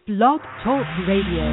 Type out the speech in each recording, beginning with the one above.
Blog Talk Radio.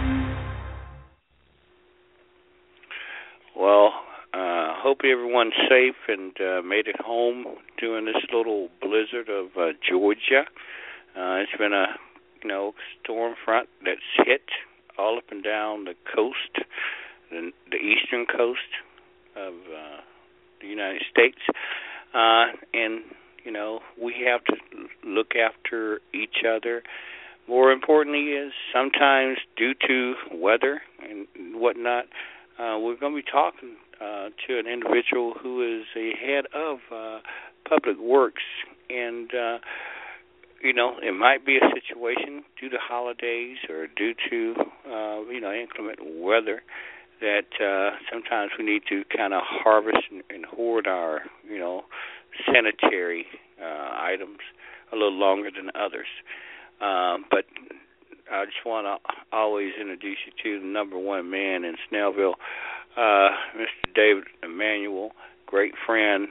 Well, hope everyone's safe and made it home during this little blizzard of Georgia. It's been a storm front that's hit all up and down the coast, the eastern coast of the United States, and we have to look after each other. More importantly is sometimes due to weather and whatnot, we're going to be talking to an individual who is the head of Public Works. And, it might be a situation due to holidays or due to, inclement weather that sometimes we need to kind of harvest and hoard our, sanitary items a little longer than others. But I just want to always introduce you to the number one man in Snellville, Mr. David Emanuel, great friend,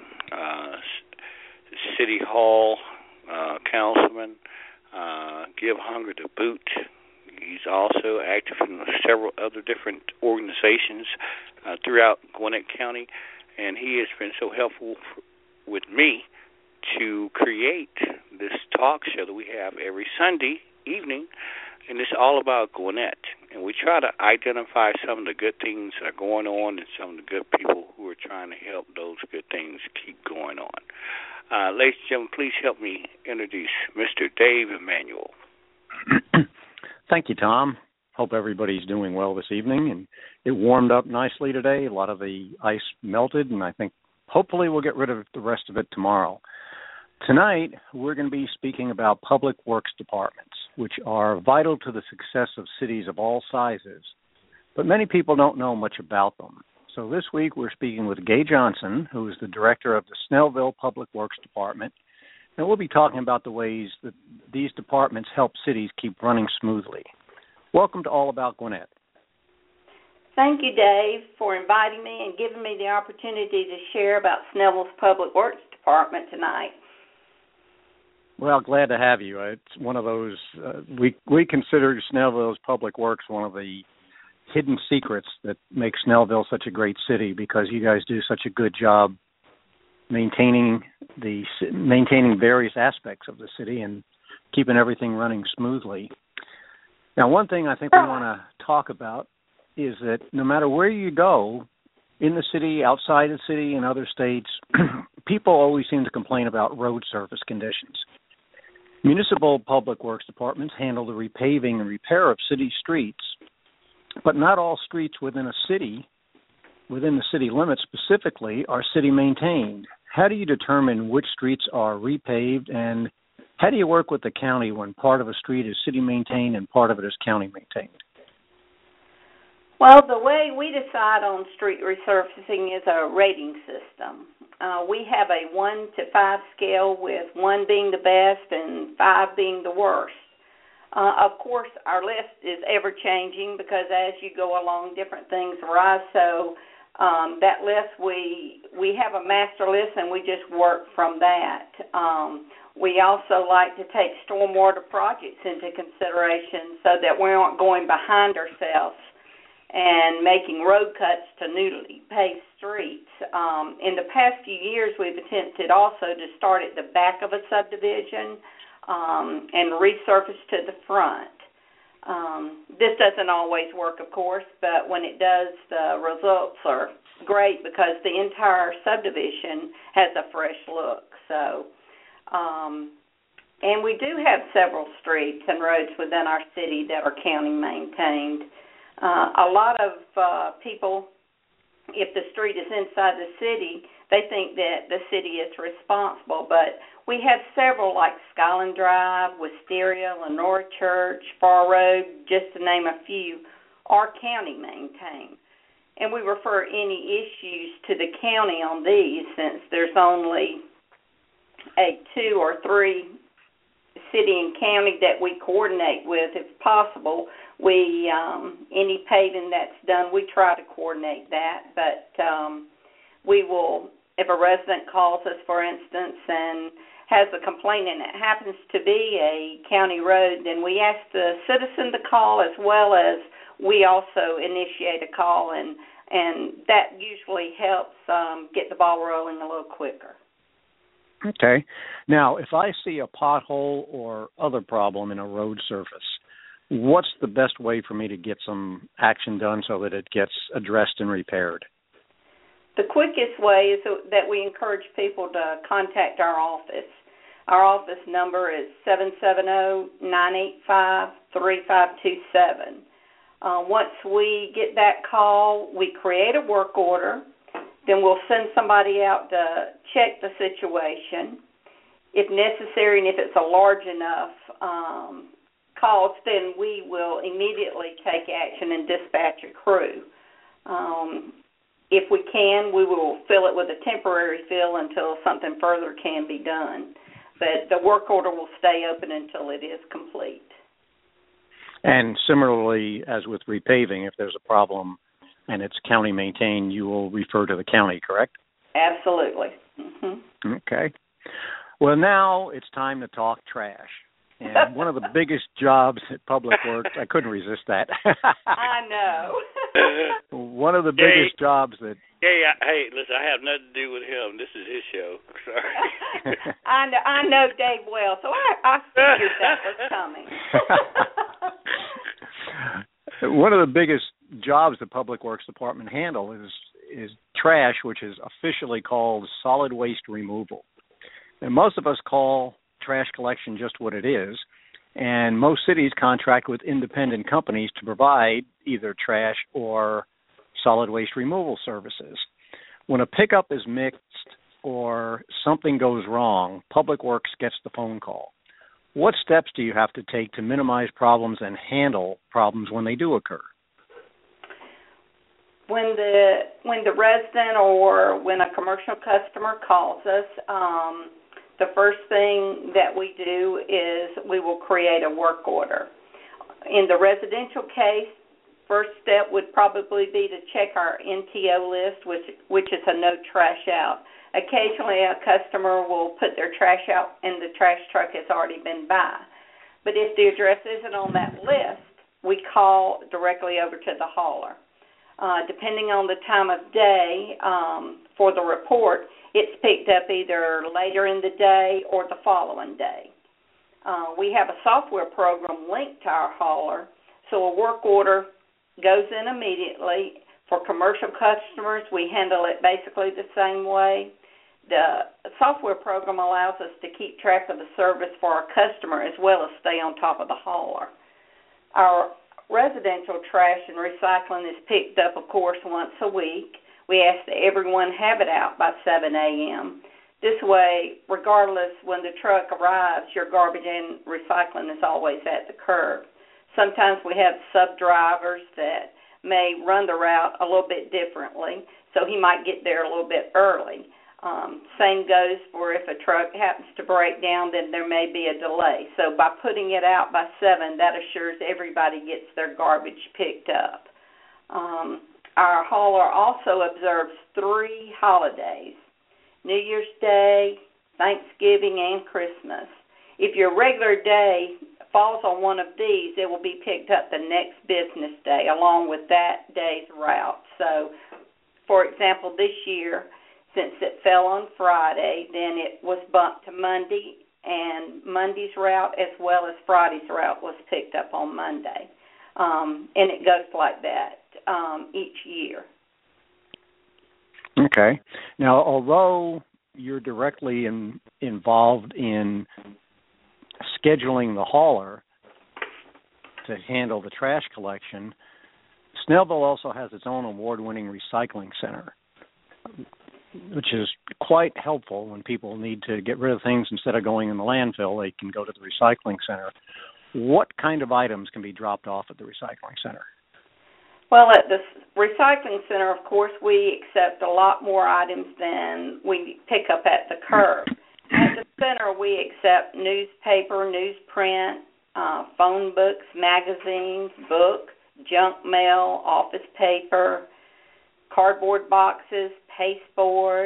City Hall councilman, Give Hunger to Boot. He's also active in several other different organizations throughout Gwinnett County, and he has been so helpful with me to create this talk show that we have every Sunday evening, and it's all about Gwinnett. And we try to identify some of the good things that are going on and some of the good people who are trying to help those good things keep going on. Ladies and gentlemen, please help me introduce Mr. Dave Emanuel. Thank you, Tom. Hope everybody's doing well this evening. And it warmed up nicely today. A lot of the ice melted, and I think hopefully we'll get rid of the rest of it tomorrow. Tonight, we're going to be speaking about public works departments, which are vital to the success of cities of all sizes, but many people don't know much about them. So this week, we're speaking with Gay Johnson, who is the director of the Snellville Public Works Department, and we'll be talking about the ways that these departments help cities keep running smoothly. Welcome to All About Gwinnett. Thank you, Dave, for inviting me and giving me the opportunity to share about Snellville's Public Works Department tonight. Well, glad to have you. It's one of those, we consider Snellville's Public Works one of the hidden secrets that make Snellville such a great city, because you guys do such a good job maintaining various aspects of the city and keeping everything running smoothly. Now, one thing I think we want to talk about is that no matter where you go, in the city, outside the city, in other states, people always seem to complain about road surface conditions. Municipal public works departments handle the repaving and repair of city streets, but not all streets within the city limits specifically, are city maintained. How do you determine which streets are repaved, and how do you work with the county when part of a street is city maintained and part of it is county maintained? Well, the way we decide on street resurfacing is a rating system. We have a 1 to 5 scale, with 1 being the best and 5 being the worst. Of course, our list is ever-changing because as you go along, different things arise. So that list, we have a master list, and we just work from that. We also like to take stormwater projects into consideration so that we aren't going behind ourselves and making road cuts to newly paved streets. In the past few years, we've attempted also to start at the back of a subdivision and resurface to the front. This doesn't always work, of course, but when it does, the results are great because the entire subdivision has a fresh look. So, and we do have several streets and roads within our city that are county maintained. A lot of people, if the street is inside the city, they think that the city is responsible. But we have several, like Skyland Drive, Wisteria, Lenora Church, Far Road, just to name a few, are county maintained. And we refer any issues to the county on these, since there's only 2 or 3 city and county that we coordinate with, if possible. We any paving that's done, we try to coordinate that, but we will, if a resident calls us, for instance, and has a complaint and it happens to be a county road, then we ask the citizen to call as well as we also initiate a call, and that usually helps get the ball rolling a little quicker. Okay. Now, if I see a pothole or other problem in a road surface, what's the best way for me to get some action done so that it gets addressed and repaired? The quickest way is that we encourage people to contact our office. Our office number is 770-985-3527. Once we get that call, we create a work order. Then we'll send somebody out to check the situation. If necessary, and if it's a large enough cause, then we will immediately take action and dispatch a crew. If we can, we will fill it with a temporary fill until something further can be done. But the work order will stay open until it is complete. And similarly, as with repaving, if there's a problem and it's county maintained, you will refer to the county, correct? Absolutely. Mm-hmm. Okay. Well, now it's time to talk trash. And one of the biggest jobs at Public Works, I couldn't resist that. I know. One of the biggest jobs that... Hey, listen, I have nothing to do with him. This is his show. Sorry. I know Dave well, so I figured that was coming. One of the biggest jobs the Public Works Department handle is trash, which is officially called solid waste removal. And most of us call trash collection just what it is, and most cities contract with independent companies to provide either trash or solid waste removal services. When a pickup is mixed or something goes wrong, Public Works gets the phone call. What steps do you have to take to minimize problems and handle problems when they do occur? When the resident or when a commercial customer calls us, the first thing that we do is we will create a work order. In the residential case, first step would probably be to check our NTO list, which is a no trash out. Occasionally a customer will put their trash out and the trash truck has already been by. But if the address isn't on that list, we call directly over to the hauler. Depending on the time of day for the report, it's picked up either later in the day or the following day. We have a software program linked to our hauler, so a work order goes in immediately. For commercial customers, we handle it basically the same way. The software program allows us to keep track of the service for our customer as well as stay on top of the hauler. Our residential trash and recycling is picked up, of course, once a week. We ask that everyone have it out by 7 a.m. This way, regardless when the truck arrives, your garbage and recycling is always at the curb. Sometimes we have sub-drivers that may run the route a little bit differently, so he might get there a little bit early. Same goes for if a truck happens to break down, then there may be a delay. So by putting it out by 7, that assures everybody gets their garbage picked up. Our hauler also observes 3 holidays: New Year's Day, Thanksgiving, and Christmas. If your regular day falls on one of these, it will be picked up the next business day along with that day's route. So, for example, this year, since it fell on Friday, then it was bumped to Monday, and Monday's route as well as Friday's route was picked up on Monday. And it goes like that each year. Okay. Now, although you're directly involved in scheduling the hauler to handle the trash collection, Snellville also has its own award-winning recycling center, which is quite helpful when people need to get rid of things. Instead of going in the landfill, they can go to the recycling center. What kind of items can be dropped off at the recycling center? Well, at the recycling center, of course, we accept a lot more items than we pick up at the curb. At the center, we accept newspaper, newsprint, phone books, magazines, books, junk mail, office paper, cardboard boxes, pasteboard,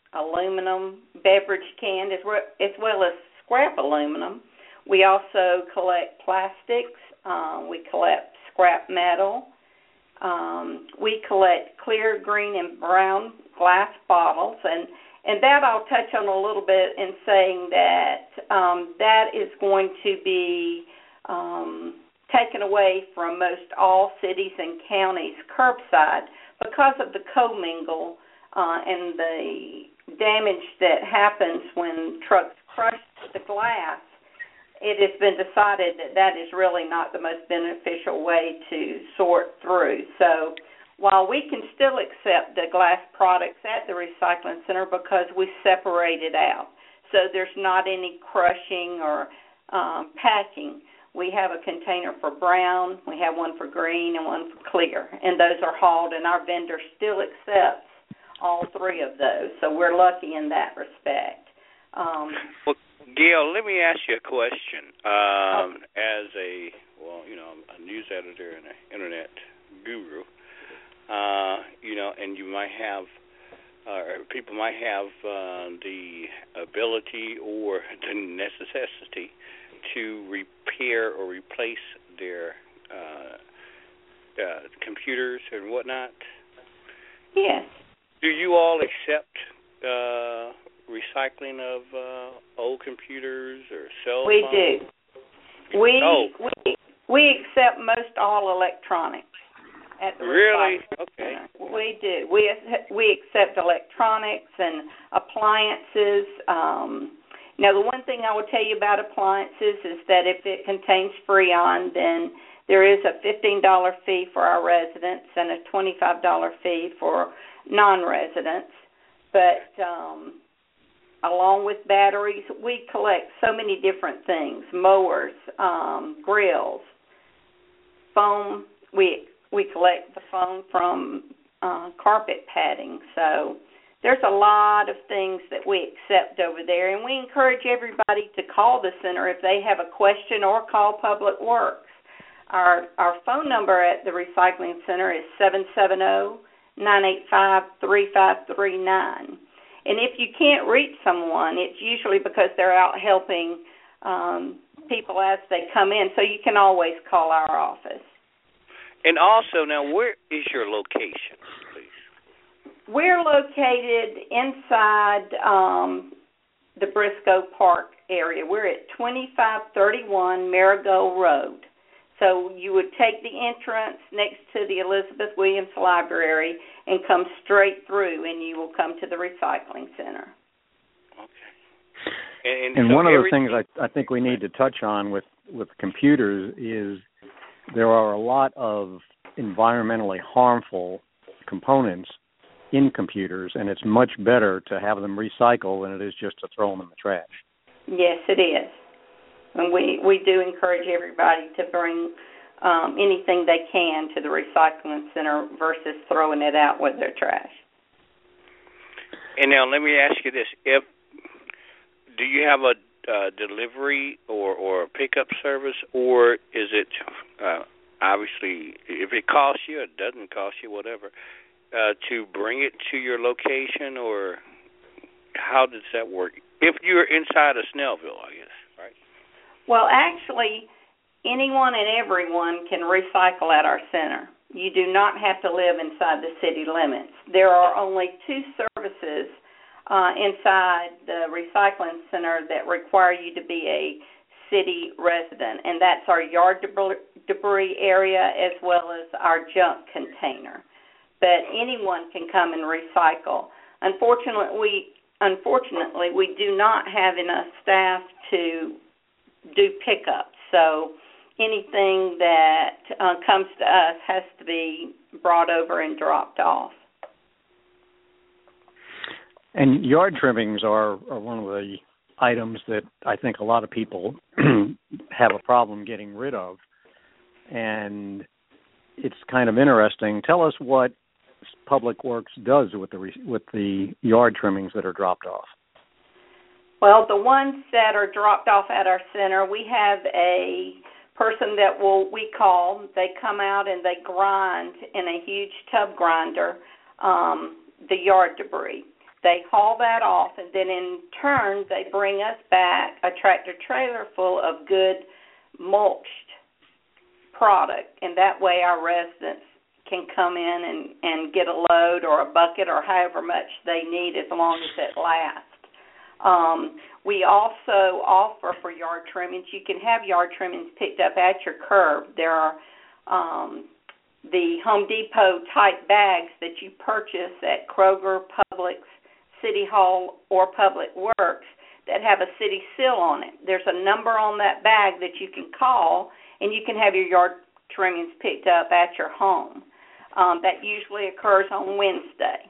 aluminum, beverage can, as well as scrap aluminum. We also collect plastics. We collect scrap metal. We collect clear, green, and brown glass bottles, and that I'll touch on a little bit in saying that that is going to be taken away from most all cities and counties curbside because of the commingle and the damage that happens when trucks crush the glass. It has been decided that that is really not the most beneficial way to sort through. So while we can still accept the glass products at the recycling center because we separate it out, so there's not any crushing or packing. We have a container for brown, we have one for green, and one for clear, and those are hauled, and our vendor still accepts all three of those. So we're lucky in that respect. Well, Gail, let me ask you a question. As a news editor and an internet guru, and you might have, people might have the ability or the necessity to repair or replace their computers and whatnot. Yes. Do you all accept recycling of old computers or cell phones? We do. We accept most all electronics at the Really? recycling Okay. center. We do. We accept electronics and appliances. Now, the one thing I will tell you about appliances is that if it contains Freon, then there is a $15 fee for our residents and a $25 fee for non-residents. But along with batteries, we collect so many different things: mowers, grills, foam. We collect the foam from carpet padding. So there's a lot of things that we accept over there, and we encourage everybody to call the center if they have a question or call Public Works. Our phone number at the recycling center is 770-985-3539. And if you can't reach someone, it's usually because they're out helping people as they come in, so you can always call our office. And also, now, where is your location, please? We're located inside the Briscoe Park area. We're at 2531 Marigold Road. So you would take the entrance next to the Elizabeth Williams Library and come straight through, and you will come to the recycling center. Okay. And so one of the things I think we need to touch on with computers is there are a lot of environmentally harmful components in computers, and it's much better to have them recycled than it is just to throw them in the trash. Yes, it is. And we do encourage everybody to bring anything they can to the recycling center versus throwing it out with their trash. And now let me ask you this: do you have a delivery or a pickup service, or is it obviously, if it costs you, it doesn't cost you, whatever, to bring it to your location, or how does that work? If you're inside of Snellville, I guess, right? Well, actually, anyone and everyone can recycle at our center. You do not have to live inside the city limits. There are only two services inside the recycling center that require you to be a city resident, and that's our yard debris area as well as our junk container. But anyone can come and recycle. Unfortunately, we do not have enough staff to do pickups, so anything that comes to us has to be brought over and dropped off. And yard trimmings are one of the items that I think a lot of people have a problem getting rid of, and it's kind of interesting. Tell us what Public Works does with the yard trimmings that are dropped off. Well, the ones that are dropped off at our center, we have a person that we call. They come out and they grind in a huge tub grinder the yard debris. They haul that off, and then in turn they bring us back a tractor-trailer full of good mulched product, and that way our residents can come in and get a load or a bucket or however much they need as long as it lasts. We also offer for yard trimmings. You can have yard trimmings picked up at your curb. There are the Home Depot type bags that you purchase at Kroger, Publix, City Hall, or Public Works that have a city seal on it. There's a number on that bag that you can call, and you can have your yard trimmings picked up at your home. That usually occurs on Wednesday.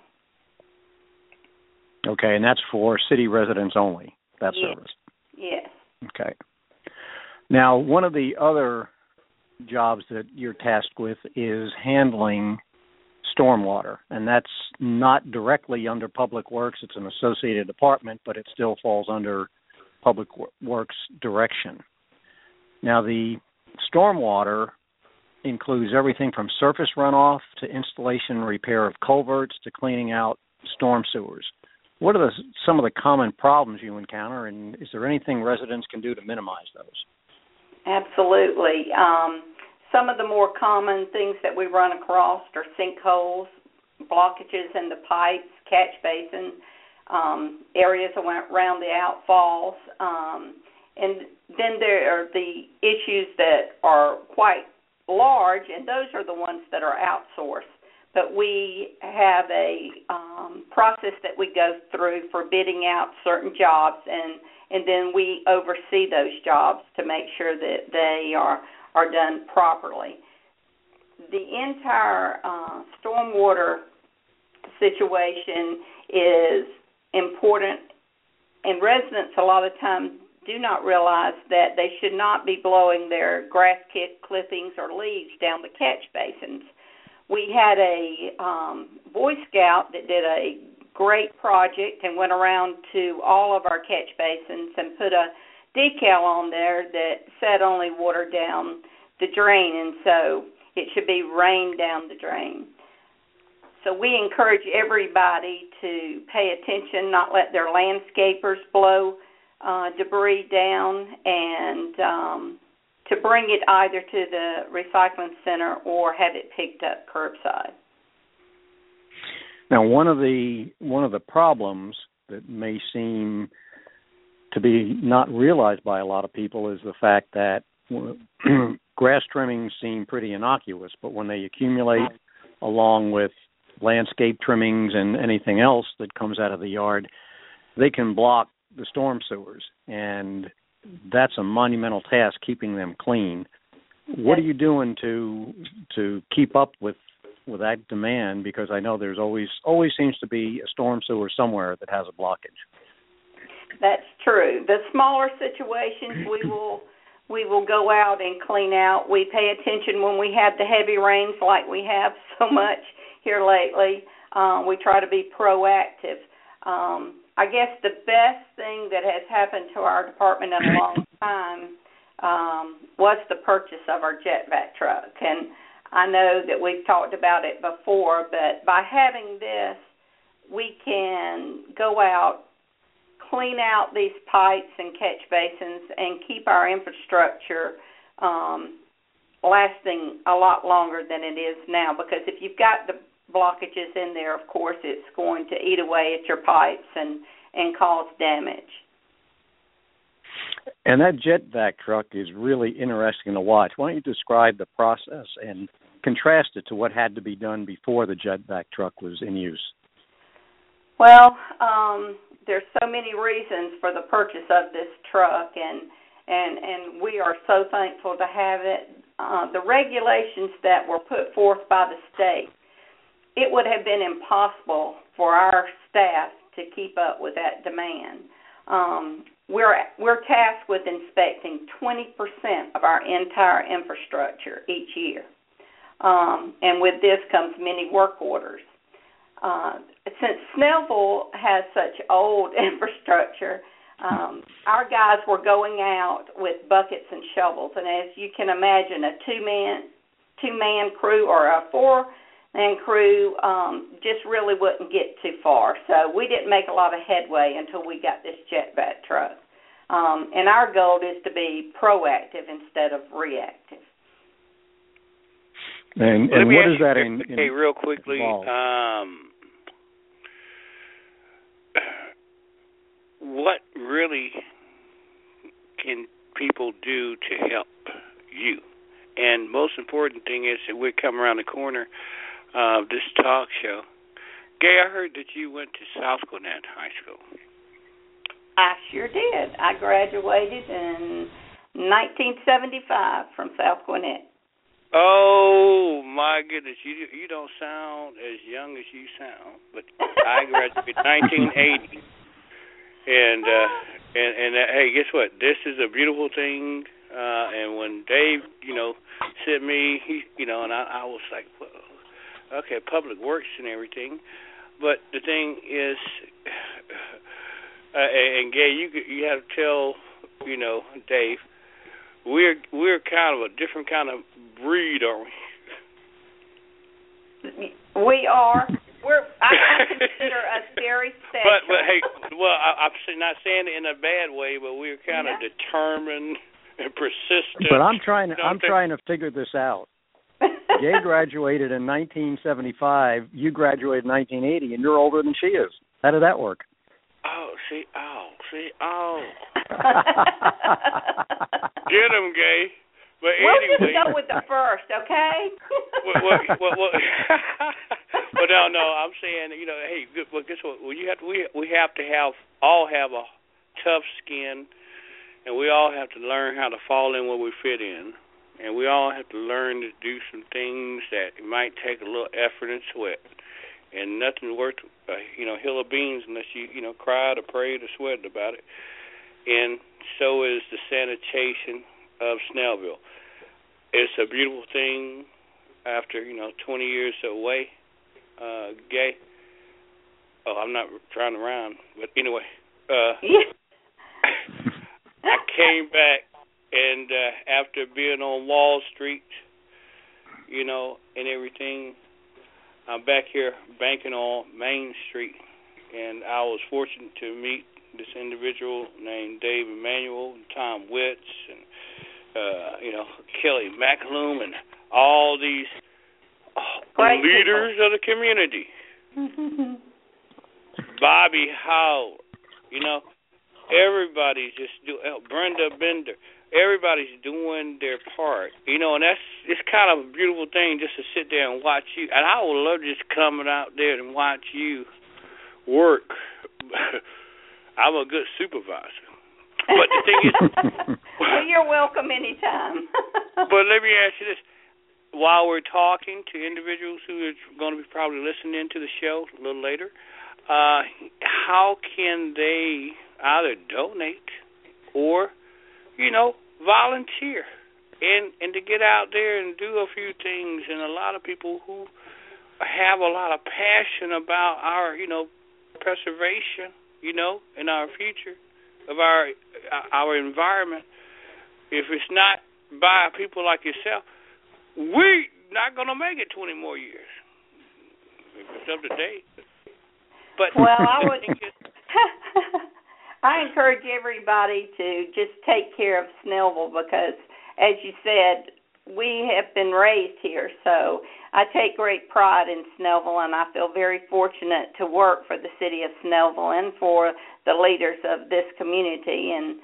Okay, and that's for city residents only, that service? Yes. Okay. Now, one of the other jobs that you're tasked with is handling stormwater, and that's not directly under Public Works. It's an associated department, but it still falls under Public Works direction. Now, the stormwater includes everything from surface runoff to installation and repair of culverts to cleaning out storm sewers. What are some of the common problems you encounter, and is there anything residents can do to minimize those? Absolutely. Some of the more common things that we run across are sinkholes, blockages in the pipes, catch basins, areas around the outfalls, and then there are the issues that are quite large, and those are the ones that are outsourced. But we have a process that we go through for bidding out certain jobs, and then we oversee those jobs to make sure that they are done properly. The entire stormwater situation is important, and residents a lot of times do not realize that they should not be blowing their grass clippings or leaves down the catch basins. We had a Boy Scout that did a great project and went around to all of our catch basins and put a decal on there that said only water down the drain, and so it should be rain down the drain. So we encourage everybody to pay attention, not let their landscapers blow debris down, and to bring it either to the recycling center or have it picked up curbside. Now, one of the problems that may seem to be not realized by a lot of people is the fact that grass trimmings seem pretty innocuous, but when they accumulate along with landscape trimmings and anything else that comes out of the yard, they can block the storm sewers, and that's a monumental task, keeping them clean. What are you doing to keep up with that demand? Because I know there's always seems to be a storm sewer somewhere that has a blockage. That's true. The smaller situations we will go out and clean out. We pay attention when we have the heavy rains like we have so much here lately. We try to be proactive. I guess the best thing that has happened to our department in a long time was the purchase of our Jetvac truck. And I know that we've talked about it before, but by having this, we can go out, clean out these pipes and catch basins, and keep our infrastructure lasting a lot longer than it is now. Because if you've got the blockages in there, of course, it's going to eat away at your pipes and cause damage. And that Jetvac truck is really interesting to watch. Why don't you describe the process and contrast it to what had to be done before the Jetvac truck was in use? Well, there's so many reasons for the purchase of this truck, and we are so thankful to have it. The regulations that were put forth by the state, it would have been impossible for our staff to keep up with that demand. We're tasked with inspecting 20% of our entire infrastructure each year. And with this comes many work orders. Since Snellville has such old infrastructure, our guys were going out with buckets and shovels. And as you can imagine, a two-man crew or a 4 and crew just really wouldn't get too far. So we didn't make a lot of headway until we got this jetback truck. And our goal is to be proactive instead of reactive. And what is that in? Okay, real quickly. What really can people do to help you? And most important thing is that we're coming around the corner of this talk show. Gay, I heard that you went to South Gwinnett High School. I sure did. I graduated in 1975 from South Gwinnett. Oh my goodness, you don't sound as young as you sound. But I graduated in 1980, and hey, guess what? This is a beautiful thing. And when Dave, sent me, and I was like, well, okay, public works and everything. But the thing is, and Gay, you have to tell, Dave, we're kind of a different kind of breed, aren't we? We are. I consider us very special. But hey, well, I'm not saying it in a bad way, but we're kind of determined and persistent. But I'm trying to figure this out. Gay graduated in 1975. You graduated in 1980, and you're older than she is. How did that work? See. Get him, Gay. But we'll anyway, just go with the first, okay? Well, no. I'm saying, hey, well, guess what? We have to all have a tough skin, and we all have to learn how to fall in where we fit in, and we all have to learn to do some things that might take a little effort and sweat, and nothing worth hill of beans unless you cried or prayed or sweated about it. And so is the sanitation of Snellville. It's a beautiful thing after 20 years away. Gay. Oh, I'm not trying to rhyme, but anyway. I came back, and after being on Wall Street, and everything, I'm back here banking on Main Street, and I was fortunate to meet this individual named Dave Emanuel and Tom Witz and Kelly McAloom and all these leaders of the community. Bobby Howard, everybody's just Brenda Bender. Everybody's doing their part, and it's kind of a beautiful thing just to sit there and watch you. And I would love just coming out there and watch you work. I'm a good supervisor. But the thing is, well, you're welcome anytime. But let me ask you this: while we're talking to individuals who are going to be probably listening to the show a little later, how can they either donate or volunteer and to get out there and do a few things? And a lot of people who have a lot of passion about our, preservation, in our future of our environment. If it's not by people like yourself, we're not going to make it 20 more years. It's up to date. But I encourage everybody to just take care of Snellville because, as you said, we have been raised here. So I take great pride in Snellville, and I feel very fortunate to work for the city of Snellville and for the leaders of this community. And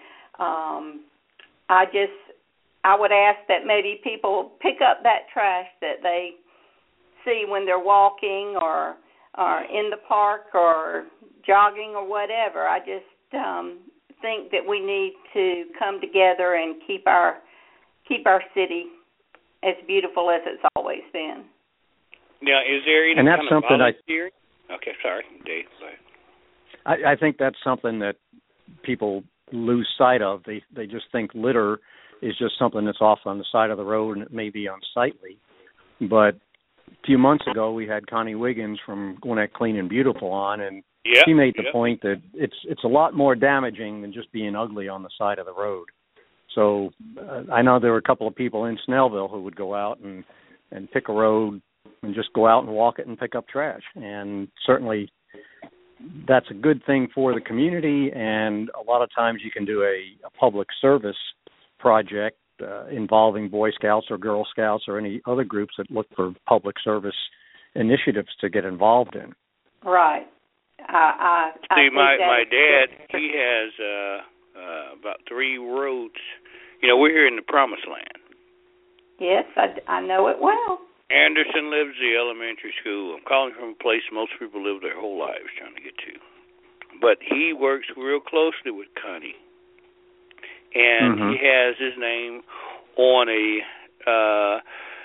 I would ask that maybe people pick up that trash that they see when they're walking or in the park or jogging or whatever. I just think that we need to come together and keep our city as beautiful as it's always been. Now, is there any kind of volunteering? Okay, sorry, Dave. I think that's something that people lose sight of. They just think litter is just something that's off on the side of the road and it may be unsightly. But a few months ago, we had Connie Wiggins from Gwinnett Clean and Beautiful on, and she made the point that it's a lot more damaging than just being ugly on the side of the road. So I know there were a couple of people in Snellville who would go out and pick a road and just go out and walk it and pick up trash. And certainly that's a good thing for the community, and a lot of times you can do a public service project involving Boy Scouts or Girl Scouts or any other groups that look for public service initiatives to get involved in. Right. I See, my dad, he has about 3 roads. You know, we're here in the Promised Land. Yes, I know it well. Anderson lives the elementary school. I'm calling from a place most people live their whole lives trying to get to. But he works real closely with Connie. And he has his name on a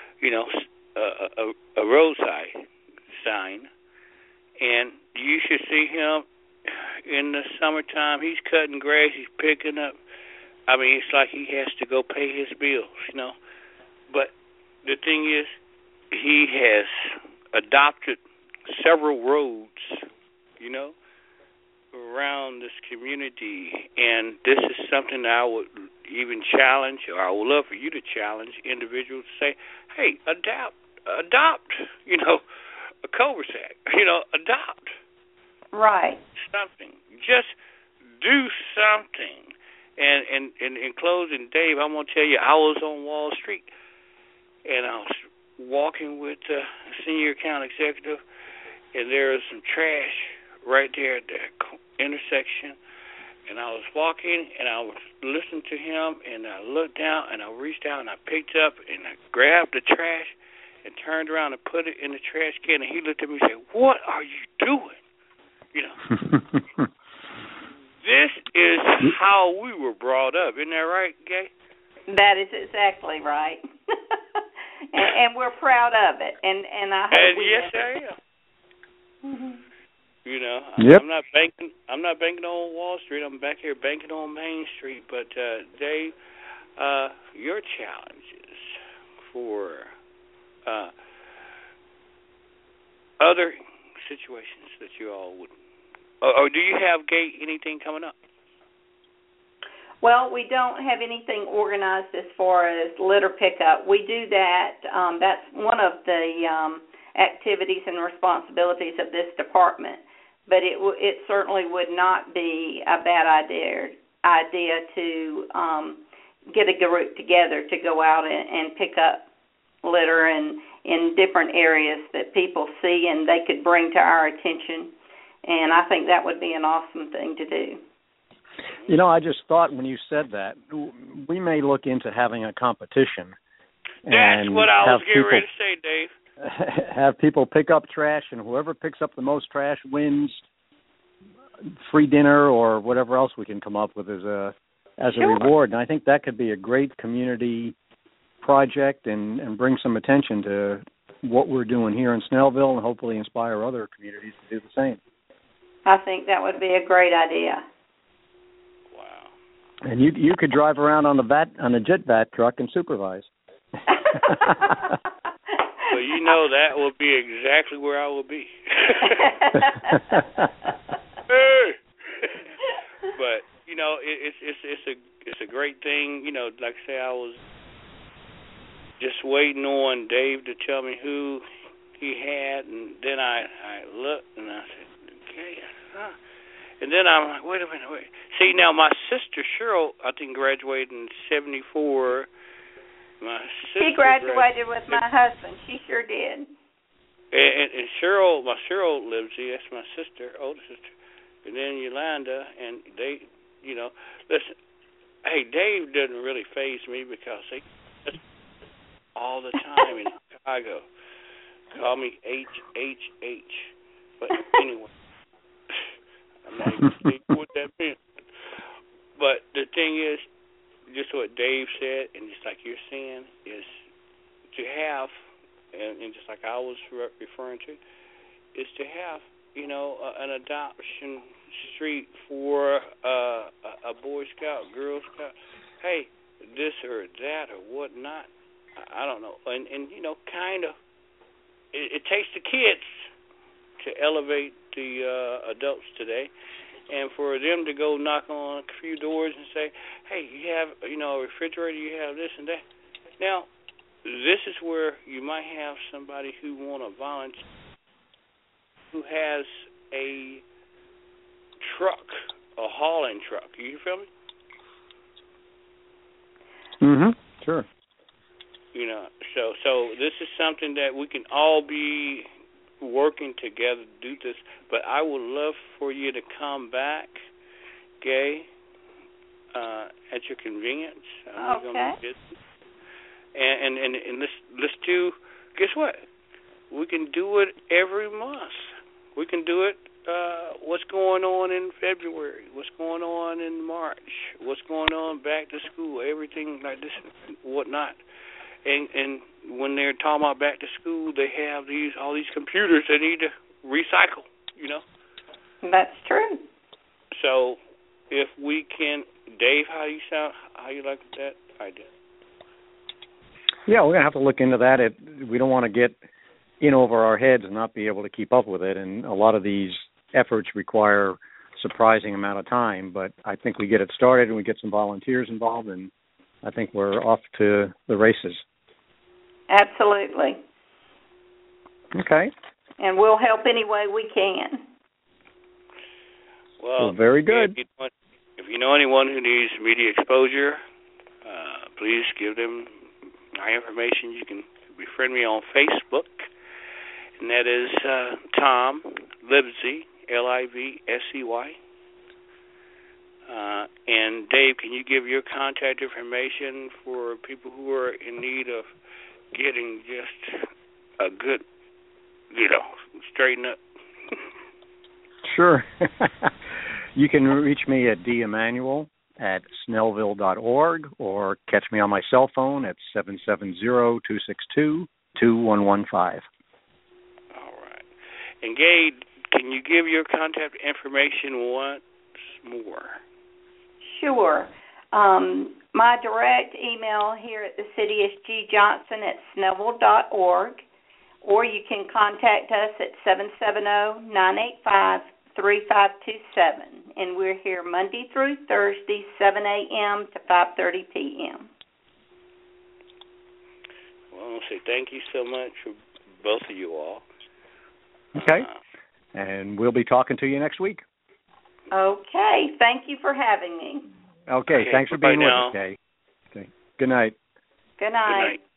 roadside sign. And you should see him in the summertime. He's cutting grass. He's picking up. I mean, it's like he has to go pay his bills, you know. But the thing is, he has adopted several roads, you know, around this community. And this is something I would even challenge, or I would love for you to challenge individuals to say, hey, adopt, you know, a cul-de-sac, you know, adopt. Right. Something. Just do something. And in closing, Dave, I'm going to tell you, I was on Wall Street, and I was walking with the senior account executive, and there was some trash right there at the intersection. And I was walking, and I was listening to him, and I looked down, and I reached out, and I picked up, and I grabbed the trash and turned around and put it in the trash can, and he looked at me and said, what are you doing? You know, this is how we were brought up. Isn't that right, Gay? That is exactly right. and we're proud of it. And I hope yes, I am. Mm-hmm. You know, yep. I'm not banking on Wall Street. I'm back here banking on Main Street. But Dave, your challenges for other situations that you all would, or do you have, Gay, anything coming up? Well, we don't have anything organized as far as litter pickup. We do that. That's one of the activities and responsibilities of this department. But it certainly would not be a bad idea to get a group together to go out and pick up litter in different areas that people see and they could bring to our attention. And I think that would be an awesome thing to do. You know, I just thought when you said that, we may look into having a competition. That's what I was getting ready to say, Dave. Have people pick up trash, and whoever picks up the most trash wins free dinner or whatever else we can come up with as a reward. And I think that could be a great community project and bring some attention to what we're doing here in Snellville and hopefully inspire other communities to do the same. I think that would be a great idea. And you could drive around on a jet bat truck and supervise. Well, you know that will be exactly where I will be. But you know, it's a great thing. You know, like I say, I was just waiting on Dave to tell me who he had, and then I looked and I said, okay, huh. And then I'm like, wait a minute. See, now my sister Cheryl, I think, graduated in '74. She graduated with my husband. She sure did. And Cheryl lives here. That's my sister, older sister. And then Yolanda, and they, you know, listen. Hey, Dave doesn't really faze me because he all the time in Chicago call me HHH. But anyway. I'm not even speaking what that meant. But the thing is, just what Dave said, and just like you're saying, is to have, and just like I was referring to, is to have, you know, an adoption street for a Boy Scout, Girl Scout. Hey, this or that or whatnot. I don't know. And you know, kind of, it takes the kids to elevate the adults today, and for them to go knock on a few doors and say, hey, you have, you know, a refrigerator, you have this and that. Now, this is where you might have somebody who want to volunteer, who has a truck, a hauling truck. You feel me? Sure. You know, so this is something that we can all be working together to do this. But I would love for you to come back, Gay, at your convenience. Okay. And let's do. Guess what? We can do it every month. We can do it. What's going on in February? What's going on in March? What's going on back to school? Everything like this, and whatnot. And when they're talking about back to school, they have all these computers they need to recycle. You know. That's true. So if we can, Dave, how you like that idea? Yeah, we're gonna have to look into that. We don't want to get in over our heads and not be able to keep up with it. And a lot of these efforts require surprising amount of time. But I think we get it started and we get some volunteers involved, and I think we're off to the races. Absolutely. Okay. And we'll help any way we can. Well, very good. If you know anyone who needs media exposure, please give them my information. You can befriend me on Facebook, and that is Tom Livesey, Livsey. And Dave, can you give your contact information for people who are in need of getting just a good, straighten up? Sure. You can reach me at demanuel@snellville.org or catch me on my cell phone at 770-262-2115. All right. And Gay, can you give your contact information once more? Sure. My direct email here at the city is gjohnson@snellville.org, or you can contact us at 770-985-3527. And we're here Monday through Thursday, 7 a.m. to 5:30 p.m. Well, I want to say thank you so much for both of you all. Okay. And we'll be talking to you next week. Okay. Thank you for having me. Okay. Thanks for being with us, Kay. Okay. Good night. Good night. Good night.